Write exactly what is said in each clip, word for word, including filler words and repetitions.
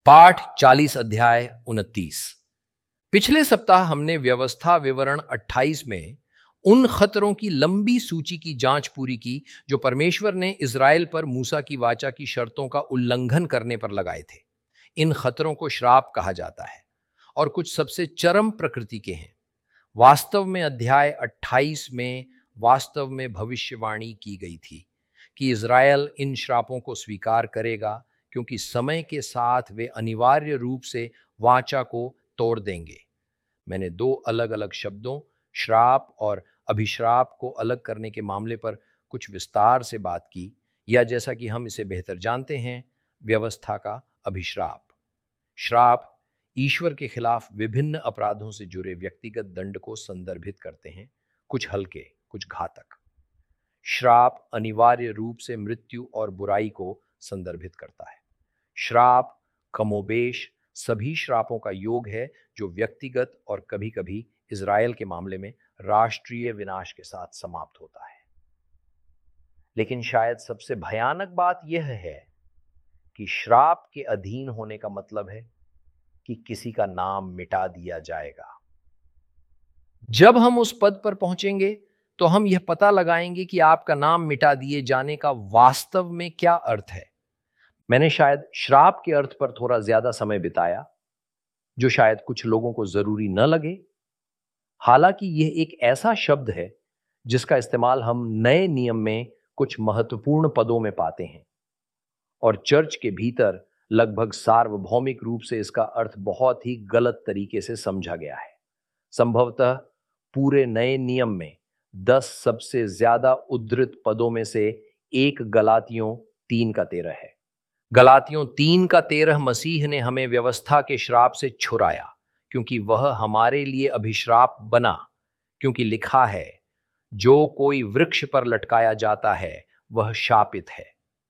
पाठ चालीस अध्याय उनतीस। पिछले सप्ताह हमने व्यवस्था विवरण अट्ठाईस में उन खतरों की लंबी सूची की जांच पूरी की जो परमेश्वर ने इज़राइल पर मूसा की वाचा की शर्तों का उल्लंघन करने पर लगाए थे। इन खतरों को श्राप कहा जाता है और कुछ सबसे चरम प्रकृति के हैं। वास्तव में अध्याय अट्ठाईस में वास्तव में भविष्यवाणी की गई थी कि इज़राइल इन श्रापों को स्वीकार करेगा, क्योंकि समय के साथ वे अनिवार्य रूप से वाचा को तोड़ देंगे। मैंने दो अलग अलग शब्दों, श्राप और अभिश्राप को अलग करने के मामले पर कुछ विस्तार से बात की, या जैसा कि हम इसे बेहतर जानते हैं, व्यवस्था का अभिश्राप। श्राप ईश्वर के खिलाफ विभिन्न अपराधों से जुड़े व्यक्तिगत दंड को संदर्भित करते हैं, कुछ हल्के, कुछ घातक। श्राप अनिवार्य रूप से मृत्यु और बुराई को संदर्भित करता है। श्राप कमोबेश सभी श्रापों का योग है जो व्यक्तिगत और कभी कभी इज़राइल के मामले में राष्ट्रीय विनाश के साथ समाप्त होता है। लेकिन शायद सबसे भयानक बात यह है कि श्राप के अधीन होने का मतलब है कि किसी का नाम मिटा दिया जाएगा। जब हम उस पद पर पहुंचेंगे तो हम यह पता लगाएंगे कि आपका नाम मिटा दिए जाने का वास्तव में क्या अर्थ है। मैंने शायद श्राप के अर्थ पर थोड़ा ज्यादा समय बिताया, जो शायद कुछ लोगों को जरूरी न लगे। हालांकि यह एक ऐसा शब्द है जिसका इस्तेमाल हम नए नियम में कुछ महत्वपूर्ण पदों में पाते हैं, और चर्च के भीतर लगभग सार्वभौमिक रूप से इसका अर्थ बहुत ही गलत तरीके से समझा गया है। संभवतः पूरे नए नियम में दस सबसे ज्यादा उद्धृत पदों में से एक गलातियों तीन का तेरह है। गलातियों तीन का तेरह मसीह ने हमें व्यवस्था के श्राप से छुड़ाया, क्योंकि वह हमारे लिए अभिश्राप बना, क्योंकि लिखा है, जो कोई वृक्ष पर लटकाया जाता है वह शापित है।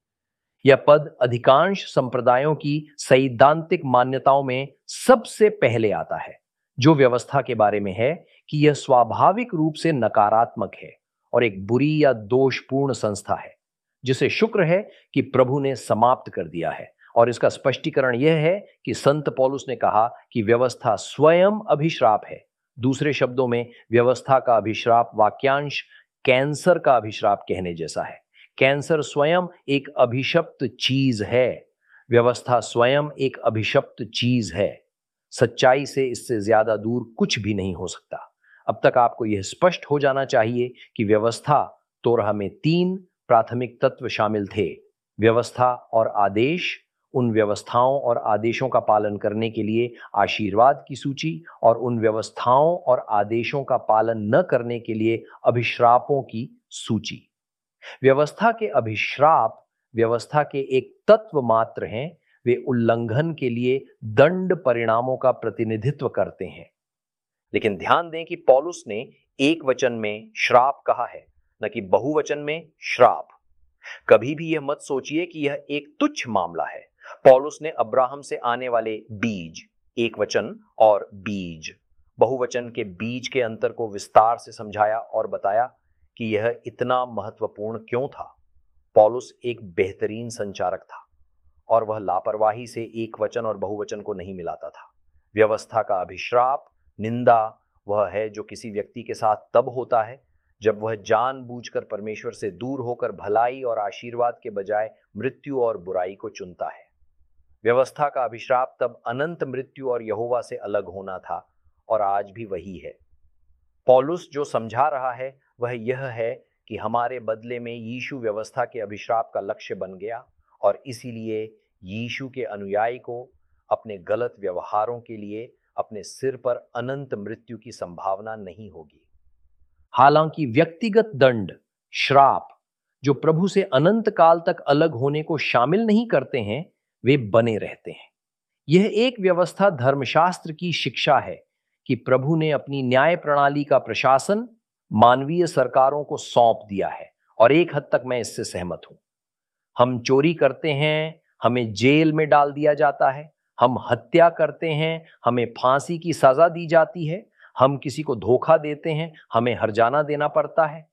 यह पद अधिकांश संप्रदायों की सैद्धांतिक मान्यताओं में सबसे पहले आता है, जो व्यवस्था के बारे में है कि यह स्वाभाविक रूप से नकारात्मक है और एक बुरी या दोषपूर्ण संस्था है, जिसे शुक्र है कि प्रभु ने समाप्त कर दिया है। और इसका स्पष्टीकरण यह है कि संत पौलुस ने कहा कि व्यवस्था स्वयं अभिश्राप है। दूसरे शब्दों में, व्यवस्था का अभिश्राप वाक्यांश कैंसर का अभिश्राप कहने जैसा है। कैंसर स्वयं एक अभिशप्त चीज है। व्यवस्था स्वयं एक अभिशप्त चीज है। सच्चाई से इससे ज्यादा दूर कुछ भी नहीं हो सकता। अब तक आपको यह स्पष्ट हो जाना चाहिए कि व्यवस्था तोरह में तीन प्राथमिक तत्व शामिल थे: व्यवस्था और आदेश, उन व्यवस्थाओं और आदेशों का पालन करने के लिए आशीर्वाद की सूची, और उन व्यवस्थाओं और आदेशों का पालन न करने के लिए अभिश्रापों की सूची। व्यवस्था के अभिश्राप व्यवस्था के एक तत्व मात्र हैं। वे उल्लंघन के लिए दंड परिणामों का प्रतिनिधित्व करते हैं। लेकिन ध्यान दें कि पौलुस ने एक वचन में श्राप कहा है, न कि बहुवचन में श्राप। कभी भी यह मत सोचिए कि यह एक तुच्छ मामला है। पौलुस ने अब्राहम से आने वाले बीज, एक वचन, और बीज, बहुवचन के बीज के अंतर को विस्तार से समझाया और बताया कि यह इतना महत्वपूर्ण क्यों था। पौलुस एक बेहतरीन संचारक था और वह लापरवाही से एक वचन और बहुवचन को नहीं मिलाता था। व्यवस्था का अभिश्राप, निंदा, वह है जो किसी व्यक्ति के साथ तब होता है जब वह जानबूझकर परमेश्वर से दूर होकर भलाई और आशीर्वाद के बजाय मृत्यु और बुराई को चुनता है। व्यवस्था का अभिश्राप तब अनंत मृत्यु और यहोवा से अलग होना था, और आज भी वही है। पौलुस जो समझा रहा है वह यह है कि हमारे बदले में यीशु व्यवस्था के अभिश्राप का लक्ष्य बन गया, और इसीलिए यीशु के अनुयायी को अपने गलत व्यवहारों के लिए अपने सिर पर अनंत मृत्यु की संभावना नहीं होगी। हालांकि व्यक्तिगत दंड, श्राप, जो प्रभु से अनंत काल तक अलग होने को शामिल नहीं करते हैं, वे बने रहते हैं। यह एक व्यवस्था धर्मशास्त्र की शिक्षा है कि प्रभु ने अपनी न्याय प्रणाली का प्रशासन मानवीय सरकारों को सौंप दिया है, और एक हद तक मैं इससे सहमत हूं। हम चोरी करते हैं, हमें जेल में डाल दिया जाता है। हम हत्या करते हैं, हमें फांसी की सजा दी जाती है। हम किसी को धोखा देते हैं, हमें हर्जाना देना पड़ता है।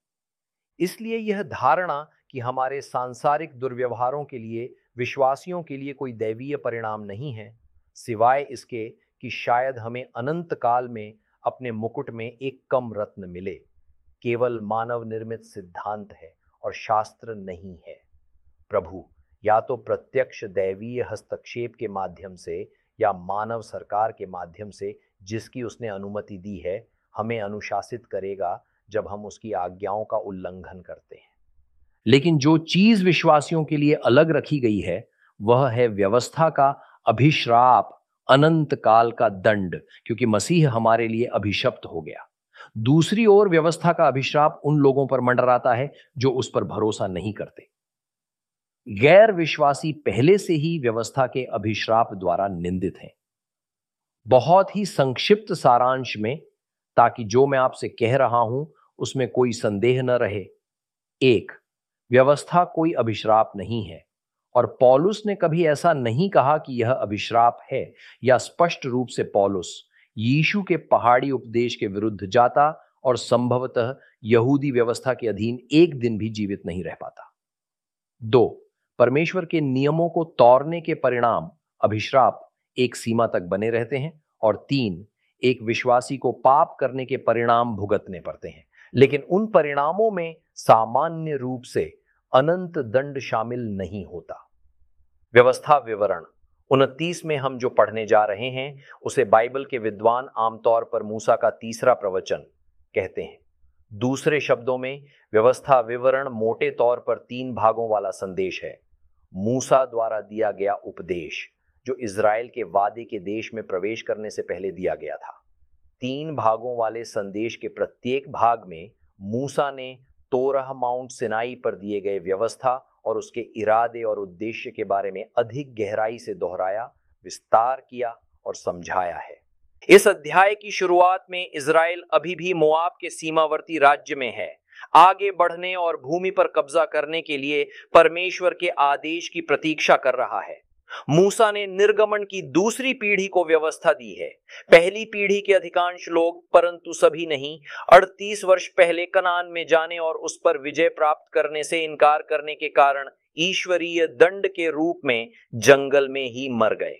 इसलिए यह धारणा कि हमारे सांसारिक दुर्व्यवहारों के लिए विश्वासियों के लिए कोई दैवीय परिणाम नहीं है, सिवाय इसके कि शायद हमें अनंत काल में अपने मुकुट में एक कम रत्न मिले। केवल मानव निर्मित सिद्धांत है और शास्त्र नहीं है। प्रभु या तो प्रत्यक्ष दैवीय हस्तक्षेप के माध्यम से या मानव सरकार के माध्यम से, जिसकी उसने अनुमति दी है, हमें अनुशासित करेगा जब हम उसकी आज्ञाओं का उल्लंघन करते हैं। लेकिन जो चीज विश्वासियों के लिए अलग रखी गई है वह है व्यवस्था का अभिश्राप, अनंत काल का दंड, क्योंकि मसीह हमारे लिए अभिशप्त हो गया। दूसरी ओर व्यवस्था का अभिश्राप उन लोगों पर मंडराता है जो उस पर भरोसा नहीं करते। गैर विश्वासी पहले से ही व्यवस्था के अभिश्राप द्वारा निंदित हैं। बहुत ही संक्षिप्त सारांश में, ताकि जो मैं आपसे कह रहा हूं उसमें कोई संदेह न रहे। एक, व्यवस्था कोई अभिश्राप नहीं है और पौलुस ने कभी ऐसा नहीं कहा कि यह अभिश्राप है, या स्पष्ट रूप से पौलुस यीशु के पहाड़ी उपदेश के विरुद्ध जाता और संभवतः यहूदी व्यवस्था के अधीन एक दिन भी जीवित नहीं रह पाता। दो, परमेश्वर के नियमों को तोड़ने के परिणाम अभिश्राप एक सीमा तक बने रहते हैं। और तीन, एक विश्वासी को पाप करने के परिणाम भुगतने पड़ते हैं, लेकिन उन परिणामों में सामान्य रूप से अनंत दंड शामिल नहीं होता। व्यवस्था विवरण उनतीस में हम जो पढ़ने जा रहे हैं उसे बाइबल के विद्वान आमतौर पर मूसा का तीसरा प्रवचन कहते हैं। दूसरे शब्दों में, व्यवस्था विवरण मोटे तौर पर तीन भागों वाला संदेश है। मूसा द्वारा दिया गया उपदेश जो इज़राइल के वादे के देश में प्रवेश करने से पहले दिया गया था। तीन भागों वाले संदेश के प्रत्येक भाग में मूसा ने तोरह माउंट सिनाई पर दिए गए व्यवस्था और उसके इरादे और उद्देश्य के बारे में अधिक गहराई से दोहराया, विस्तार किया और समझाया है। इस अध्याय की शुरुआत में इज़राइल अभी भी मोआब के सीमावर्ती राज्य में है। आगे बढ़ने और भूमि पर कब्जा करने के लिए परमेश्वर के आदेश की प्रतीक्षा कर रहा है। मूसा ने निर्गमन की दूसरी पीढ़ी को व्यवस्था दी है। पहली पीढ़ी के अधिकांश लोग, परंतु सभी नहीं, अड़तीस वर्ष पहले कनान में जाने और उस पर विजय प्राप्त करने से इनकार करने के कारण ईश्वरीय दंड के रूप में जंगल में ही मर गए।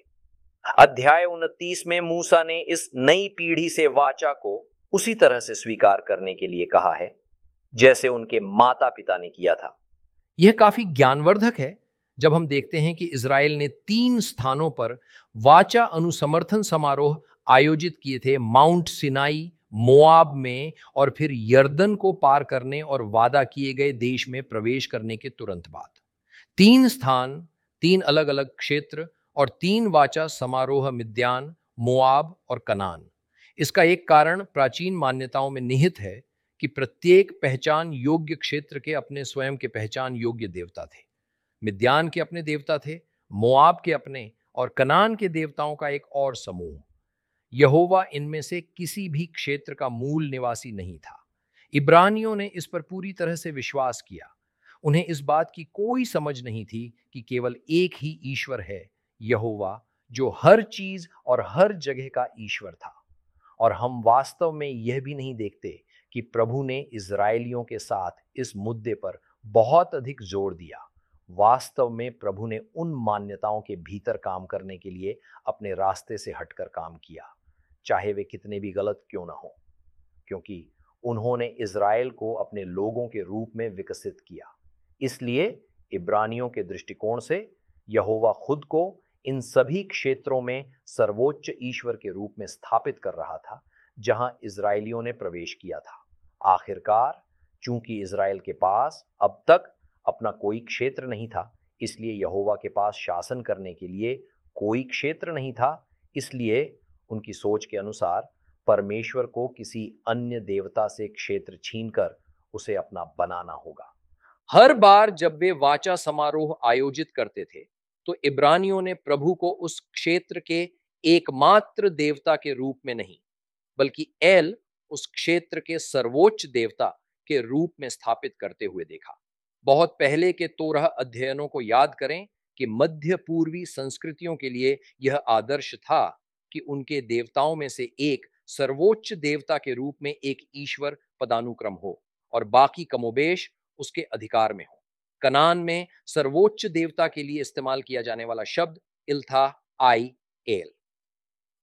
अध्याय उनतीस में मूसा ने इस नई पीढ़ी से वाचा को उसी तरह से स्वीकार करने के लिए कहा है जैसे उनके माता पिता ने किया था। यह काफी ज्ञानवर्धक है जब हम देखते हैं कि इज़राइल ने तीन स्थानों पर वाचा अनुसमर्थन समारोह आयोजित किए थे, माउंट सिनाई, मोआब में और फिर यर्दन को पार करने और वादा किए गए देश में प्रवेश करने के तुरंत बाद। तीन स्थान, तीन अलग अलग क्षेत्र और तीन वाचा समारोह मिद्यान, मोआब और कनान। इसका एक कारण प्राचीन मान्यताओं में निहित है कि प्रत्येक पहचान योग्य क्षेत्र के अपने स्वयं के पहचान योग्य देवता थे। मिद्यान के अपने देवता थे, मोआब के अपने, और कनान के देवताओं का एक और समूह। यहोवा इनमें से किसी भी क्षेत्र का मूल निवासी नहीं था। इब्रानियों ने इस पर पूरी तरह से विश्वास किया। उन्हें इस बात की कोई समझ नहीं थी कि केवल एक ही ईश्वर है, यहोवा, जो हर चीज और हर जगह का ईश्वर था। और हम वास्तव में यह भी नहीं देखते कि प्रभु ने इज़राइलियों के साथ इस मुद्दे पर बहुत अधिक जोर दिया। वास्तव में प्रभु ने उन मान्यताओं के भीतर काम करने के लिए अपने रास्ते से हटकर काम किया, चाहे वे कितने भी गलत क्यों ना हो, क्योंकि उन्होंने इज़राइल को अपने लोगों के रूप में विकसित किया। इसलिए इब्रानियों के दृष्टिकोण से यहोवा खुद को इन सभी क्षेत्रों में सर्वोच्च ईश्वर के रूप में स्थापित कर रहा था जहां इज़राइलियों ने प्रवेश किया था। आखिरकार, चूंकि इज़राइल के पास अब तक अपना कोई क्षेत्र नहीं था, इसलिए यहोवा के पास शासन करने के लिए कोई क्षेत्र नहीं था। इसलिए उनकी सोच के अनुसार परमेश्वर को किसी अन्य देवता से क्षेत्र छीनकर उसे अपना बनाना होगा। हर बार जब वे वाचा समारोह आयोजित करते थे तो इब्रानियों ने प्रभु को उस क्षेत्र के एकमात्र देवता के रूप में नहीं, बल्कि एल, उस क्षेत्र के सर्वोच्च देवता के रूप में स्थापित करते हुए देखा। बहुत पहले के तोरह अध्ययनों को याद करें कि मध्य पूर्वी संस्कृतियों के लिए यह आदर्श था कि उनके देवताओं में से एक सर्वोच्च देवता के रूप में एक ईश्वर पदानुक्रम हो और बाकी कमोबेश उसके अधिकार में हो। कनान में सर्वोच्च देवता के लिए इस्तेमाल किया जाने वाला शब्द इल्था आई एल।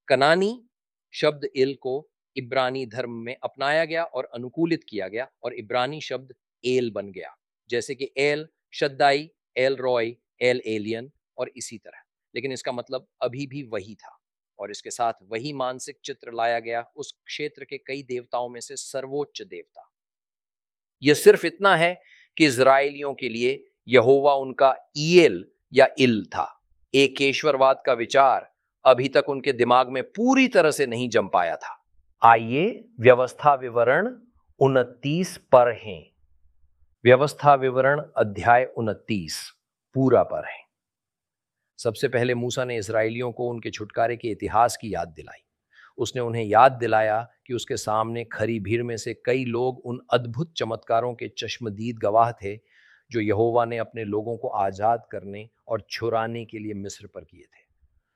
कनानी शब्द इल को इब्रानी धर्म में अपनाया गया और अनुकूलित किया गया और इब्रानी शब्द एल बन गया, जैसे कि El Shaddai, El Roi, El Elyon और इसी तरह। लेकिन इसका मतलब अभी भी वही था और इसके साथ वही मानसिक चित्र लाया गया उस क्षेत्र के कई देवताओं में से सर्वोच्च देवता। यह सिर्फ इतना है कि इजरायलियों के लिए यहोवा उनका ईएल या इल था। एकेश्वरवाद का विचार अभी तक उनके दिमाग में पूरी तरह से नहीं जम पाया था। आइए व्यवस्था विवरण उनतीस पर हैं। व्यवस्था विवरण अध्याय उनतीस पूरा पर है। सबसे पहले मूसा ने इजरायलियों को उनके छुटकारे के इतिहास की याद दिलाई। उसने उन्हें याद दिलाया कि उसके सामने खरी भीड़ में से कई लोग उन अद्भुत चमत्कारों के चश्मदीद गवाह थे जो यहोवा ने अपने लोगों को आजाद करने और छुड़ाने के लिए मिस्र पर किए थे।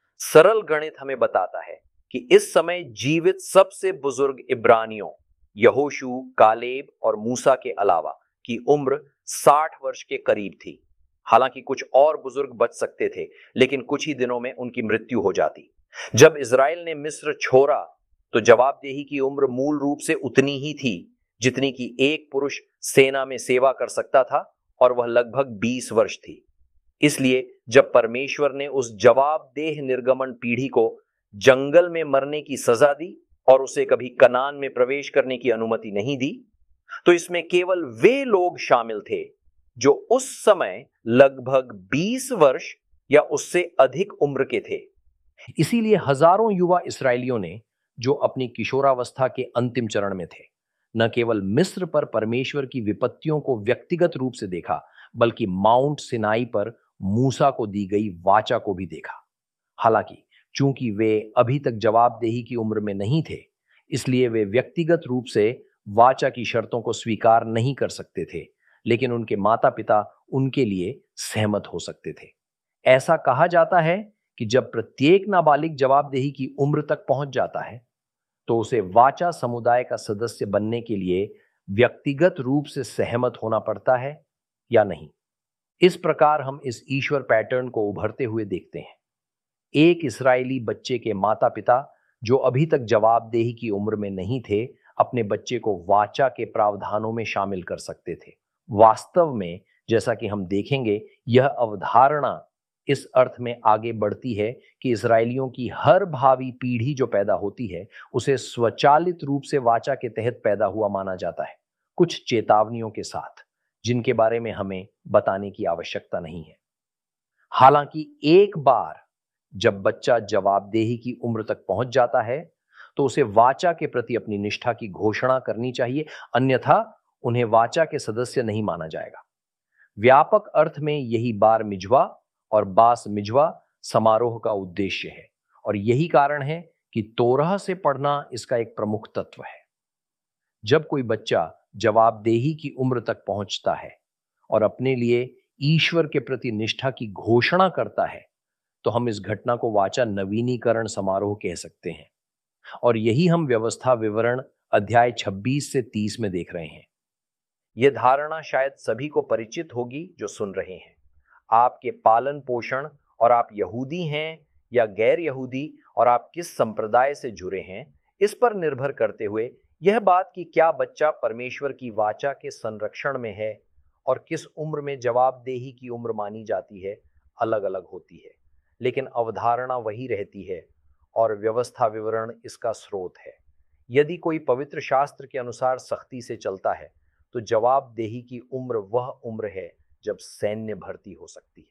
सरल गणित हमें बताता है कि इस समय जीवित सबसे बुजुर्ग इब्रानियों यहोशू, कालेब और मूसा के अलावा की उम्र साठ वर्ष के करीब थी। हालांकि कुछ और बुजुर्ग बच सकते थे, लेकिन कुछ ही दिनों में उनकी मृत्यु हो जाती। जब इजराइल ने मिस्र छोड़ा तो जवाबदेही की उम्र मूल रूप से उतनी ही थी जितनी कि एक पुरुष सेना में सेवा कर सकता था, और वह लगभग बीस वर्ष थी। इसलिए जब परमेश्वर ने उस जवाबदेह निर्गमन पीढ़ी को जंगल में मरने की सजा दी और उसे कभी कनान में प्रवेश करने की अनुमति नहीं दी, तो इसमें केवल वे लोग शामिल थे जो उस समय लगभग बीस वर्ष या उससे अधिक उम्र के थे। इसीलिए हजारों युवा इस्राएलियों ने, जो अपनी किशोरावस्था के अंतिम चरण में थे, न केवल मिस्र पर परमेश्वर की विपत्तियों को व्यक्तिगत रूप से देखा, बल्कि माउंट सिनाई पर मूसा को दी गई वाचा को भी देखा। हालांकि चूंकि वे अभी तक जवाबदेही की उम्र में नहीं थे, इसलिए वे व्यक्तिगत रूप से वाचा की शर्तों को स्वीकार नहीं कर सकते थे, लेकिन उनके माता पिता उनके लिए सहमत हो सकते थे। ऐसा कहा जाता है कि जब प्रत्येक नाबालिग जवाबदेही की उम्र तक पहुंच जाता है, तो उसे वाचा समुदाय का सदस्य बनने के लिए व्यक्तिगत रूप से सहमत होना पड़ता है या नहीं। इस प्रकार हम इस ईश्वर पैटर्न को उभरते हुए देखते हैं। एक इस्राएली बच्चे के माता पिता, जो अभी तक जवाबदेही की उम्र में नहीं थे, अपने बच्चे को वाचा के प्रावधानों में शामिल कर सकते थे। वास्तव में, जैसा कि हम देखेंगे, यह अवधारणा इस अर्थ में आगे बढ़ती है कि इस्राएलियों की हर भावी पीढ़ी जो पैदा होती है, उसे स्वचालित रूप से वाचा के तहत पैदा हुआ माना जाता है, कुछ चेतावनियों के साथ, जिनके बारे में हमें बताने की आवश्यकता नहीं है। हालांकि एक बार जब बच्चा जवाबदेही की उम्र तक पहुंच जाता है, तो उसे वाचा के प्रति अपनी निष्ठा की घोषणा करनी चाहिए, अन्यथा उन्हें वाचा के सदस्य नहीं माना जाएगा। व्यापक अर्थ में यही बार मिजवा और बास मिजवा समारोह का उद्देश्य है, और यही कारण है कि तोरह से पढ़ना इसका एक प्रमुख तत्व है। जब कोई बच्चा जवाबदेही की उम्र तक पहुंचता है और अपने लिए ईश्वर के प्रति निष्ठा की घोषणा करता है, तो हम इस घटना को वाचा नवीनीकरण समारोह कह सकते हैं। और यही हम व्यवस्था विवरण अध्याय छब्बीस से तीस में देख रहे हैं। यह धारणा शायद सभी को परिचित होगी जो सुन रहे हैं। आपके पालन पोषण और आप यहूदी हैं या गैर यहूदी और आप किस संप्रदाय से जुड़े हैं, इस पर निर्भर करते हुए यह बात कि क्या बच्चा परमेश्वर की वाचा के संरक्षण में है और किस उम्र में जवाबदेही की उम्र मानी जाती है, अलग अलग होती है, लेकिन अवधारणा वही रहती है और व्यवस्था विवरण इसका स्रोत है। यदि कोई पवित्र शास्त्र के अनुसार सख्ती से चलता है, तो जवाबदेही की उम्र वह उम्र है जब सैन्य भर्ती हो सकती है।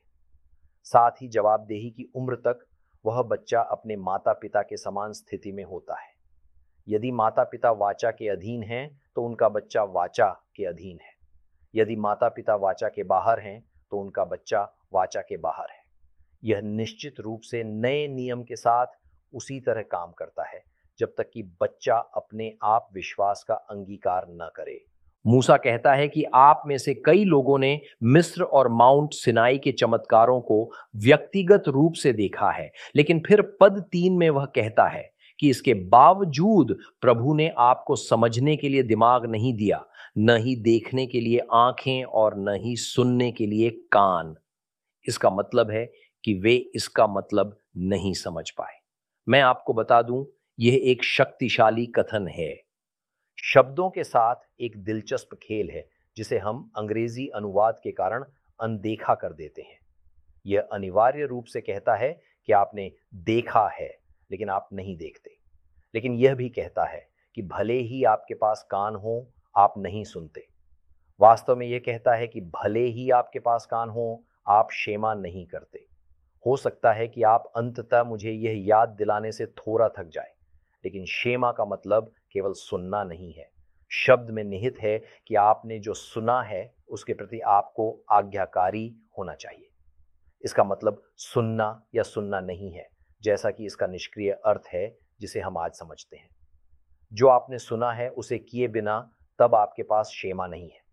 साथ ही जवाबदेही की उम्र तक वह बच्चा अपने माता पिता के समान स्थिति में होता है। यदि माता पिता वाचा के अधीन हैं, तो उनका बच्चा वाचा के अधीन है। यदि माता पिता वाचा के बाहर हैं, तो उनका बच्चा वाचा के बाहर है। यह निश्चित रूप से नए नियम के साथ उसी तरह काम करता है जब तक कि बच्चा अपने आप विश्वास का अंगीकार न करे। मूसा कहता है कि आप में से कई लोगों ने मिस्र और माउंट सिनाई के चमत्कारों को व्यक्तिगत रूप से देखा है, लेकिन फिर पद तीन में वह कहता है कि इसके बावजूद प्रभु ने आपको समझने के लिए दिमाग नहीं दिया, न ही देखने के लिए आंखें और न ही सुनने के लिए कान। इसका मतलब है कि वे इसका मतलब नहीं समझ पाए। मैं आपको बता दूं, यह एक शक्तिशाली कथन है। शब्दों के साथ एक दिलचस्प खेल है जिसे हम अंग्रेजी अनुवाद के कारण अनदेखा कर देते हैं। यह अनिवार्य रूप से कहता है कि आपने देखा है लेकिन आप नहीं देखते। लेकिन यह भी कहता है कि भले ही आपके पास कान हो, आप नहीं सुनते। वास्तव में यह कहता है कि भले ही आपके पास कान हो, आप क्षेमा नहीं करते। हो सकता है कि आप अंततः मुझे यह याद दिलाने से थोड़ा थक जाए, लेकिन क्षेमा का मतलब केवल सुनना नहीं है। शब्द में निहित है कि आपने जो सुना है उसके प्रति आपको आज्ञाकारी होना चाहिए। इसका मतलब सुनना या सुनना नहीं है, जैसा कि इसका निष्क्रिय अर्थ है जिसे हम आज समझते हैं। जो आपने सुना है उसे किए बिना तब आपके पास क्षेमा नहीं है।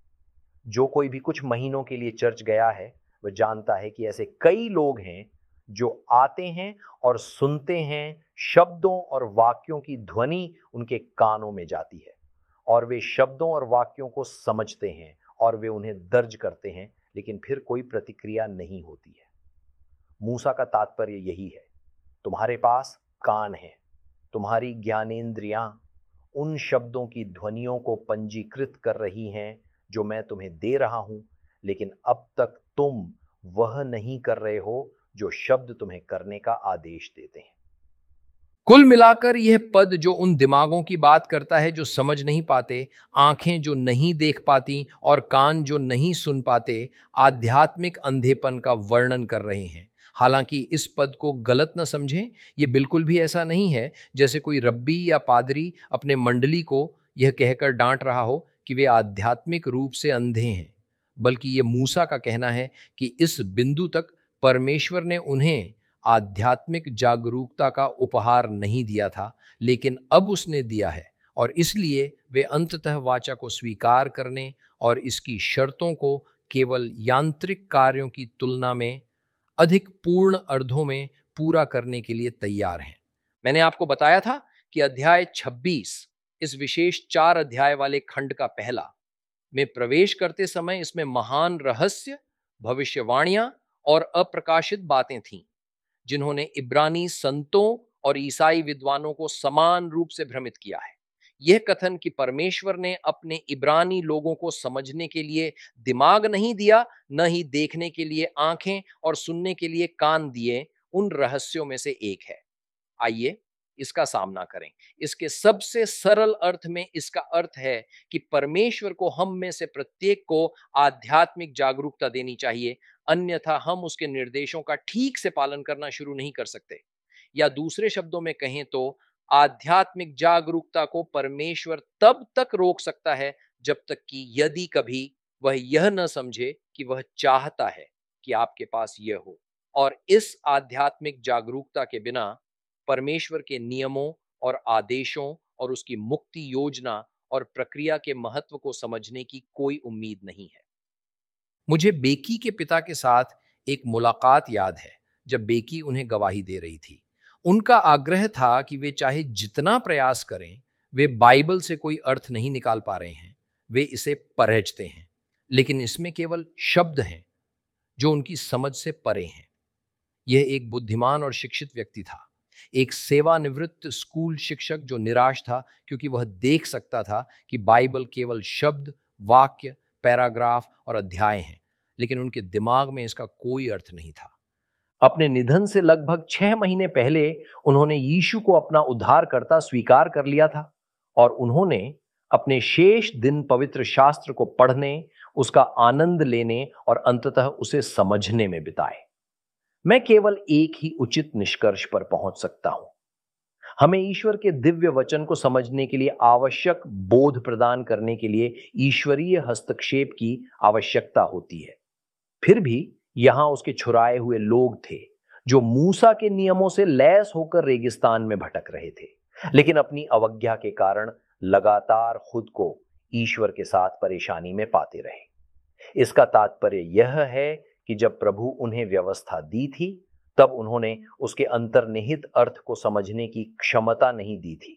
जो कोई भी कुछ महीनों के लिए चर्च गया है वह जानता है कि ऐसे कई लोग हैं जो आते हैं और सुनते हैं, शब्दों और वाक्यों की ध्वनि उनके कानों में जाती है और वे शब्दों और वाक्यों को समझते हैं और वे उन्हें दर्ज करते हैं, लेकिन फिर कोई प्रतिक्रिया नहीं होती है। मूसा का तात्पर्य यही है। तुम्हारे पास कान है, तुम्हारी ज्ञानेंद्रियां उन शब्दों की ध्वनियों को पंजीकृत कर रही हैं जो मैं तुम्हें दे रहा हूं, लेकिन अब तक तुम वह नहीं कर रहे हो जो शब्द तुम्हें करने का आदेश देते हैं। कुल मिलाकर यह पद जो उन दिमागों की बात करता है जो समझ नहीं पाते, आंखें जो नहीं देख पाती और कान जो नहीं सुन पाते, आध्यात्मिक अंधेपन का वर्णन कर रहे हैं। हालांकि इस पद को गलत न समझें, यह बिल्कुल भी ऐसा नहीं है जैसे कोई रब्बी या पादरी अपने मंडली को यह कहकर डांट रहा हो कि वे आध्यात्मिक रूप से अंधे हैं, बल्कि यह मूसा का कहना है कि इस बिंदु तक परमेश्वर ने उन्हें आध्यात्मिक जागरूकता का उपहार नहीं दिया था, लेकिन अब उसने दिया है और इसलिए वे अंततः वाचा को स्वीकार करने और इसकी शर्तों को केवल यांत्रिक कार्यों की तुलना में अधिक पूर्ण अर्थों में पूरा करने के लिए तैयार हैं। मैंने आपको बताया था कि अध्याय छब्बीस इस विशेष चार अध्याय वाले खंड का पहला में प्रवेश करते समय इसमें महान रहस्य, भविष्यवाणियां और अप्रकाशित बातें थीं जिन्होंने इब्रानी संतों और ईसाई विद्वानों को समान रूप से भ्रमित किया है। यह कथन कि परमेश्वर ने अपने इब्रानी लोगों को समझने के लिए दिमाग नहीं दिया, न ही देखने के लिए आंखें और सुनने के लिए कान दिए, उन रहस्यों में से एक है। आइए इसका सामना करें। इसके सबसे सरल अर्थ में इसका अर्थ है कि परमेश्वर को हम में से प्रत्येक को आध्यात्मिक जागरूकता देनी चाहिए, अन्यथा हम उसके निर्देशों का ठीक से पालन करना शुरू नहीं कर सकते। या दूसरे शब्दों में कहें तो आध्यात्मिक जागरूकता को परमेश्वर तब तक रोक सकता है जब तक कि यदि कभी वह यह न समझे कि वह चाहता है कि आपके पास यह हो। और इस आध्यात्मिक जागरूकता के बिना परमेश्वर के नियमों और आदेशों और उसकी मुक्ति योजना और प्रक्रिया के महत्व को समझने की कोई उम्मीद नहीं है। मुझे बेकी के पिता के साथ एक मुलाकात याद है जब बेकी उन्हें गवाही दे रही थी। उनका आग्रह था कि वे चाहे जितना प्रयास करें, वे बाइबल से कोई अर्थ नहीं निकाल पा रहे हैं। वे इसे परहेजते हैं, लेकिन इसमें केवल शब्द हैं जो उनकी समझ से परे हैं। यह एक बुद्धिमान और शिक्षित व्यक्ति था, एक सेवानिवृत्त स्कूल शिक्षक जो निराश था क्योंकि वह देख सकता था कि बाइबल केवल शब्द, वाक्य, पैराग्राफ और अध्याय हैं, लेकिन उनके दिमाग में इसका कोई अर्थ नहीं था। अपने निधन से लगभग छह महीने पहले उन्होंने यीशु को अपना उद्धारकर्ता स्वीकार कर लिया था और उन्होंने अपने शेष दिन पवित्र शास्त्र को पढ़ने, उसका आनंद लेने और अंततः उसे समझने में बिताए। मैं केवल एक ही उचित निष्कर्ष पर पहुंच सकता हूं। हमें ईश्वर के दिव्य वचन को समझने के लिए आवश्यक बोध प्रदान करने के लिए ईश्वरीय हस्तक्षेप की आवश्यकता होती है। फिर भी यहां उसके छुड़ाए हुए लोग थे जो मूसा के नियमों से लैस होकर रेगिस्तान में भटक रहे थे, लेकिन अपनी अवज्ञा के कारण लगातार खुद को ईश्वर के साथ परेशानी में पाते रहे। इसका तात्पर्य यह है कि जब प्रभु उन्हें व्यवस्था दी थी, तब उन्होंने उसके अंतर्निहित अर्थ को समझने की क्षमता नहीं दी थी।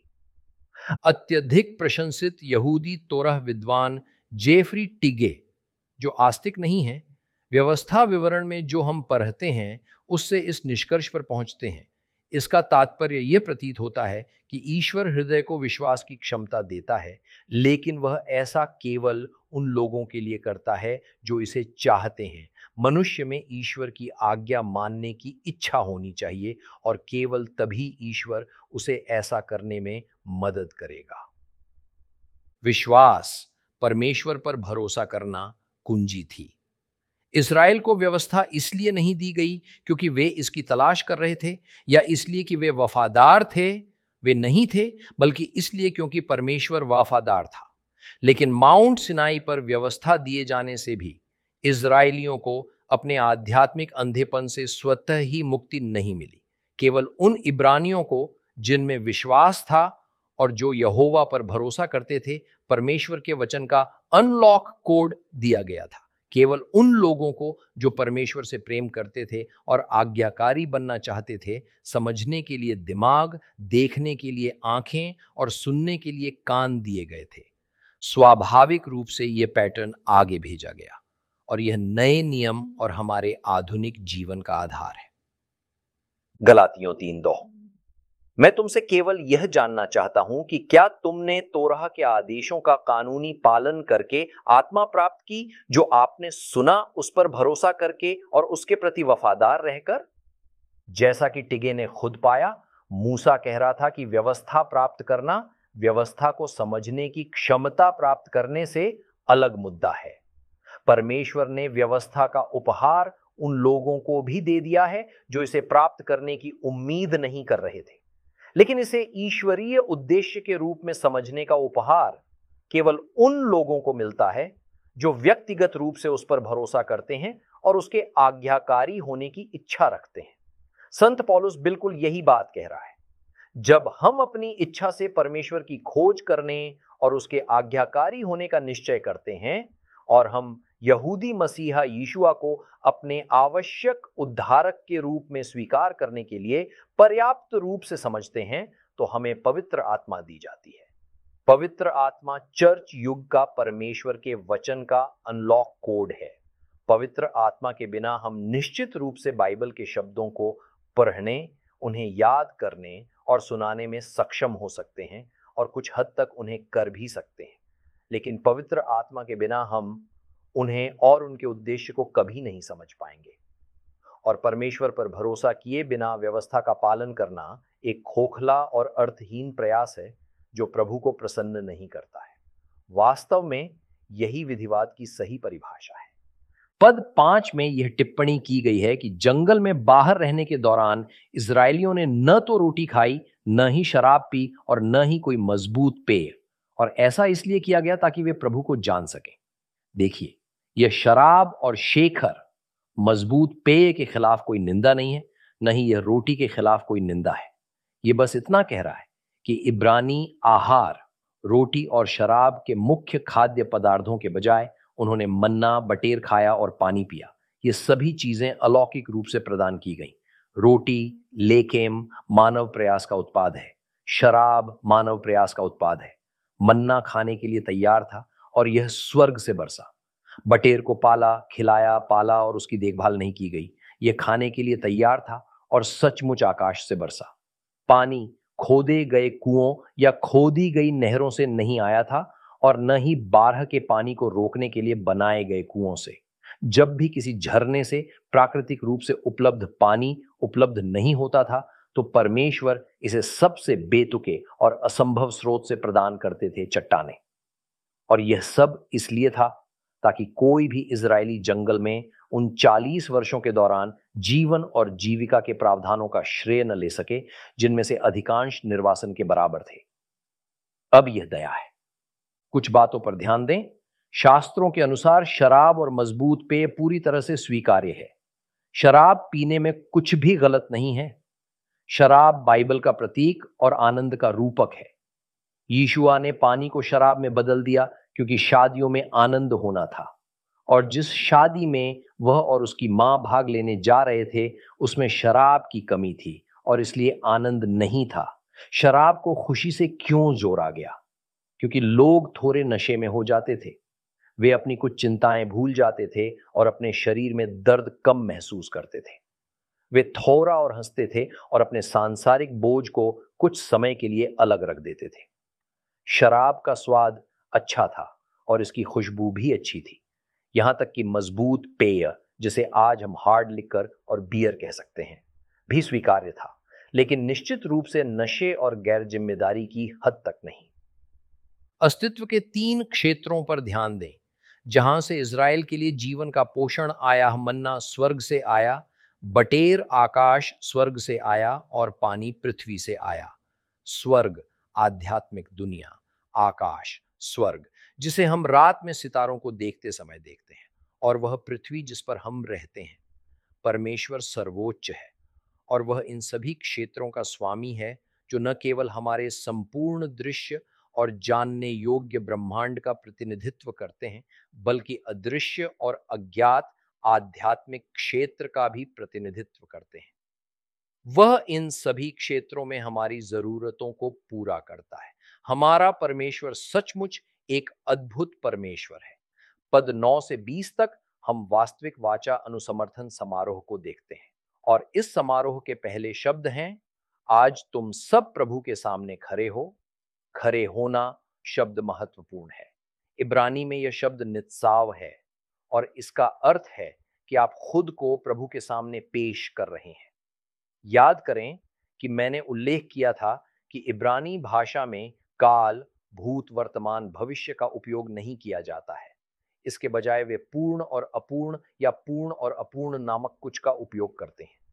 अत्यधिक प्रशंसित यहूदी तोरह विद्वान जेफरी टिगे, जो आस्तिक नहीं है, व्यवस्था विवरण में जो हम पढ़ते हैं उससे इस निष्कर्ष पर पहुंचते हैं। इसका तात्पर्य यह प्रतीत होता है कि ईश्वर हृदय को विश्वास की क्षमता देता है, लेकिन वह ऐसा केवल उन लोगों के लिए करता है जो इसे चाहते हैं। मनुष्य में ईश्वर की आज्ञा मानने की इच्छा होनी चाहिए और केवल तभी ईश्वर उसे ऐसा करने में मदद करेगा। विश्वास, परमेश्वर पर भरोसा करना कुंजी थी। इस्राएल को व्यवस्था इसलिए नहीं दी गई क्योंकि वे इसकी तलाश कर रहे थे या इसलिए कि वे वफादार थे, वे नहीं थे, बल्कि इसलिए क्योंकि परमेश्वर वफादार था। लेकिन माउंट सिनाई पर व्यवस्था दिए जाने से भी इस्राएलियों को अपने आध्यात्मिक अंधेपन से स्वतः ही मुक्ति नहीं मिली। केवल उन इब्रानियों को जिनमें विश्वास था और जो यहोवा पर भरोसा करते थे, परमेश्वर के वचन का अनलॉक कोड दिया गया था। केवल उन लोगों को जो परमेश्वर से प्रेम करते थे और आज्ञाकारी बनना चाहते थे, समझने के लिए दिमाग, देखने के लिए आंखें और सुनने के लिए कान दिए गए थे। स्वाभाविक रूप से यह पैटर्न आगे भेजा गया और यह नए नियम और हमारे आधुनिक जीवन का आधार है। गलातियों तीन दो। मैं तुमसे केवल यह जानना चाहता हूं कि क्या तुमने तोराह के आदेशों का कानूनी पालन करके आत्मा प्राप्त की, जो आपने सुना उस पर भरोसा करके और उसके प्रति वफादार रहकर? जैसा कि टिगे ने खुद पाया, मूसा कह रहा था कि व्यवस्था प्राप्त करना व्यवस्था को समझने की क्षमता प्राप्त करने से अलग मुद्दा है। परमेश्वर ने व्यवस्था का उपहार उन लोगों को भी दे दिया है जो इसे प्राप्त करने की उम्मीद नहीं कर रहे थे, लेकिन इसे ईश्वरीय उद्देश्य के रूप में समझने का उपहार केवल उन लोगों को मिलता है जो व्यक्तिगत रूप से उस पर भरोसा करते हैं और उसके आज्ञाकारी होने की इच्छा रखते हैं। संत पौलुस बिल्कुल यही बात कह रहा है। जब हम अपनी इच्छा से परमेश्वर की खोज करने और उसके आज्ञाकारी होने का निश्चय करते हैं और हम यहूदी मसीहा यीशुआ को अपने आवश्यक उद्धारक के रूप में स्वीकार करने के लिए पर्याप्त रूप से समझते हैं, तो हमें पवित्र आत्मा दी जाती है। पवित्र आत्मा चर्च युग का परमेश्वर के वचन का अनलॉक कोड है। पवित्र आत्मा के बिना हम निश्चित रूप से बाइबल के शब्दों को पढ़ने, उन्हें याद करने और सुनाने में सक्षम हो सकते हैं और कुछ हद तक उन्हें कर भी सकते हैं, लेकिन पवित्र आत्मा के बिना हम उन्हें और उनके उद्देश्य को कभी नहीं समझ पाएंगे। और परमेश्वर पर भरोसा किए बिना व्यवस्था का पालन करना एक खोखला और अर्थहीन प्रयास है जो प्रभु को प्रसन्न नहीं करता है। वास्तव में यही विधिवाद की सही परिभाषा है। पद पांच में यह टिप्पणी की गई है कि जंगल में बाहर रहने के दौरान इस्राएलियों ने न तो रोटी खाई, न ही शराब पी और न ही कोई मजबूत पेय, और ऐसा इसलिए किया गया ताकि वे प्रभु को जान सकें। देखिए, यह शराब और शेखर, मजबूत पेय के खिलाफ कोई निंदा नहीं है, न ही यह रोटी के खिलाफ कोई निंदा है। यह बस इतना कह रहा है कि इब्रानी आहार, रोटी और शराब के मुख्य खाद्य पदार्थों के बजाय उन्होंने मन्ना, बटेर खाया और पानी पिया। ये सभी चीजें अलौकिक रूप से प्रदान की गई। रोटी लेकेम मानव प्रयास का उत्पाद है, शराब मानव प्रयास का उत्पाद है। मन्ना खाने के लिए तैयार था और यह स्वर्ग से बरसा। बटेर को पाला, खिलाया, पाला और उसकी देखभाल नहीं की गई। यह खाने के लिए तैयार था और सचमुच आकाश से बरसा। पानी खोदे गए कुओं या खोदी गई नहरों से नहीं आया था और न ही बारह के पानी को रोकने के लिए बनाए गए कुओं से। जब भी किसी झरने से प्राकृतिक रूप से उपलब्ध पानी उपलब्ध नहीं होता था, तो परमेश्वर इसे सबसे बेतुके और असंभव स्रोत से प्रदान करते थे, चट्टाने। और यह सब इसलिए था ताकि कोई भी इजरायली जंगल में उन चालीस वर्षों के दौरान जीवन और जीविका के प्रावधानों का श्रेय न ले सके, जिनमें से अधिकांश निर्वासन के बराबर थे। अब यह दया है। कुछ बातों पर ध्यान दें। शास्त्रों के अनुसार शराब और मजबूत पेय पूरी तरह से स्वीकार्य है। शराब पीने में कुछ भी गलत नहीं है। शराब बाइबल का प्रतीक और आनंद का रूपक है। यीशुआ ने पानी को शराब में बदल दिया क्योंकि शादियों में आनंद होना था, और जिस शादी में वह और उसकी मां भाग लेने जा रहे थे उसमें शराब की कमी थी और इसलिए आनंद नहीं था। शराब को खुशी से क्यों जोड़ा गया? क्योंकि लोग थोड़े नशे में हो जाते थे, वे अपनी कुछ चिंताएं भूल जाते थे और अपने शरीर में दर्द कम महसूस करते थे। वे थोड़ा और हंसते थे और अपने सांसारिक बोझ को कुछ समय के लिए अलग रख देते थे। शराब का स्वाद अच्छा था और इसकी खुशबू भी अच्छी थी, यहां तक कि मजबूत पेय, जिसे आज हम हार्ड लिकर और बियर कह सकते हैं, भी स्वीकार्य था, लेकिन निश्चित रूप से नशे और गैर जिम्मेदारी की हद तक नहीं। अस्तित्व के तीन क्षेत्रों पर ध्यान दें जहां से इज़राइल के लिए जीवन का पोषण आया। मन्ना स्वर्ग से आया, बटेर आकाश स्वर्ग से आया और पानी पृथ्वी से आया। स्वर्ग आध्यात्मिक दुनिया, आकाश स्वर्ग जिसे हम रात में सितारों को देखते समय देखते हैं, और वह पृथ्वी जिस पर हम रहते हैं। परमेश्वर सर्वोच्च है और वह इन सभी क्षेत्रों का स्वामी है, जो न केवल हमारे संपूर्ण दृश्य और जानने योग्य ब्रह्मांड का प्रतिनिधित्व करते हैं, बल्कि अदृश्य और अज्ञात आध्यात्मिक क्षेत्र का भी प्रतिनिधित्व करते हैं। वह इन सभी क्षेत्रों में हमारी जरूरतों को पूरा करता है। हमारा परमेश्वर सचमुच एक अद्भुत परमेश्वर है। पद नौ से बीस तक हम वास्तविक वाचा अनुसमर्थन समारोह को देखते हैं, और इस समारोह के पहले शब्द हैं, आज तुम सब प्रभु के सामने खड़े हो। खड़े होना शब्द महत्वपूर्ण है। इब्रानी में यह शब्द नित्साव है और इसका अर्थ है कि आप खुद को प्रभु के सामने पेश कर रहे हैं। याद करें कि मैंने उल्लेख किया था कि इब्रानी भाषा में काल, भूत, वर्तमान, भविष्य का उपयोग नहीं किया जाता है। इसके बजाय वे पूर्ण और अपूर्ण या पूर्ण और अपूर्ण नामक कुछ का उपयोग करते हैं।